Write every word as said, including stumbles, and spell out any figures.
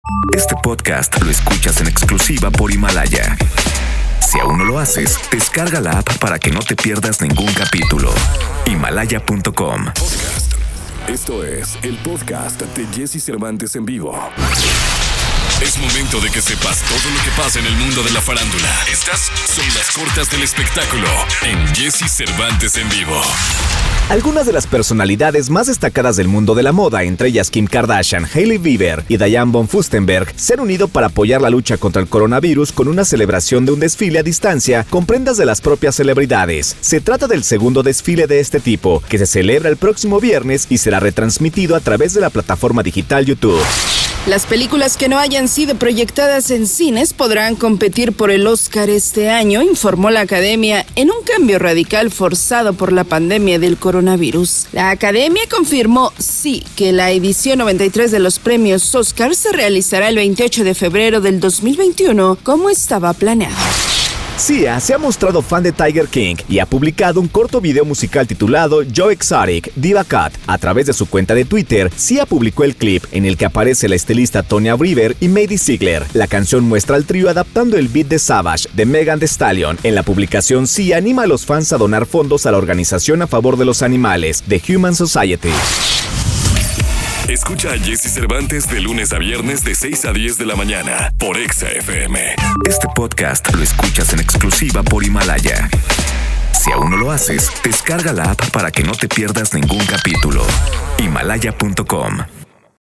Este podcast lo escuchas en exclusiva por Himalaya. Si aún no lo haces, descarga la app para que no te pierdas ningún capítulo. Himalaya punto com. Podcast. Esto es el podcast de Jesse Cervantes en vivo. Es momento de que sepas todo lo que pasa en el mundo de la farándula. Estas son las cortas del espectáculo en Jesse Cervantes en vivo. Algunas de las personalidades más destacadas del mundo de la moda, entre ellas Kim Kardashian, Hailey Bieber y Diane von Furstenberg, se han unido para apoyar la lucha contra el coronavirus con una celebración de un desfile a distancia con prendas de las propias celebridades. Se trata del segundo desfile de este tipo, que se celebra el próximo viernes y será retransmitido a través de la plataforma digital YouTube. Las películas que no hayan sido proyectadas en cines podrán competir por el Oscar este año, informó la Academia en un cambio radical forzado por la pandemia del coronavirus. La Academia confirmó, sí, que la edición noventa y tres de los premios Oscar se realizará el veintiocho de febrero del dos mil veintiuno, como estaba planeado. Sia se ha mostrado fan de Tiger King y ha publicado un corto video musical titulado Joe Exotic Diva Cut. A través de su cuenta de Twitter, Sia publicó el clip en el que aparece la estilista Tonya River y Maddie Ziegler. La canción muestra al trío adaptando el beat de Savage de Megan Thee Stallion. En la publicación, Sia anima a los fans a donar fondos a la organización a favor de los animales, The Humane Society. Escucha a Jesse Cervantes de lunes a viernes de seis a diez de la mañana por Exa F M. Este podcast lo escuchas en exclusiva por Himalaya. Si aún no lo haces, descarga la app para que no te pierdas ningún capítulo. Himalaya punto com.